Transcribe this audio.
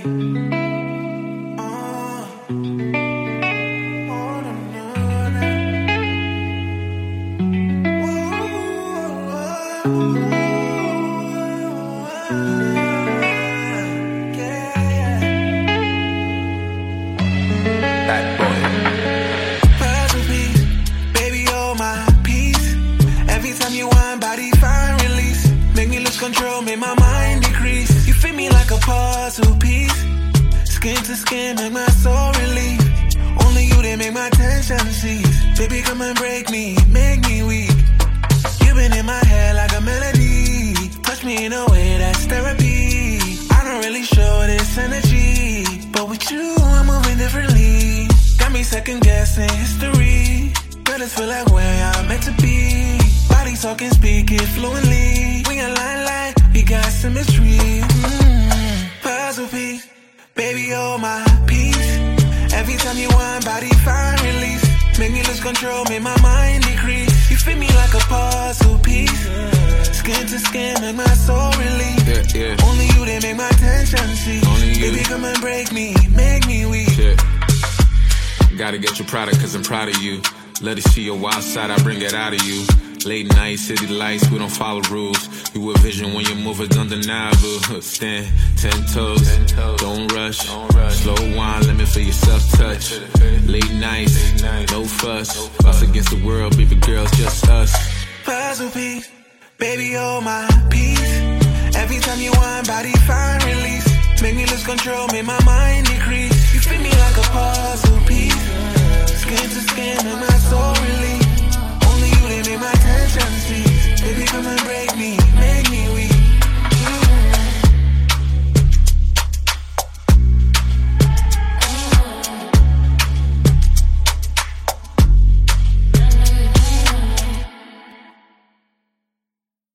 Control, make my mind decrease. You fit me like a puzzle piece. Skin to skin, make my soul release. Only you that make my tension cease. Baby, come and break me, make me weak. You been in my head like a melody. Touch me in a way that's therapy. I don't really show this energy, but with you, I'm moving differently. Got me second guessing history. Girl, this feel like where I'm meant to be. Body talking, speak it fluently. We align like we got symmetry. Puzzle piece, baby, you're my piece. Every time you whine, body find release. Make me lose control, make my mind decrease. You fit me like a puzzle piece. Skin to skin, make my soul release. Only you that make my tension cease. Baby, come and break me, make me weak. Gotta get your product, cause I'm proud of you. Let it see your wild side, I bring it out of you. Late night, city lights, we don't follow rules. You a vision when you move, it's undeniable. Stand 10 toes, don't rush. Slow wine, let me feel your self-touch. Late nights, no fuss. Us against the world, baby girl, it's just us. Puzzle piece, baby, you're my piece. Every time you whine, body find release. Make me lose control, make my mind decrease. You fit me like a puzzle piece. Skin to skin, make my soul release. Only you that make my tension cease. Baby, come and break me.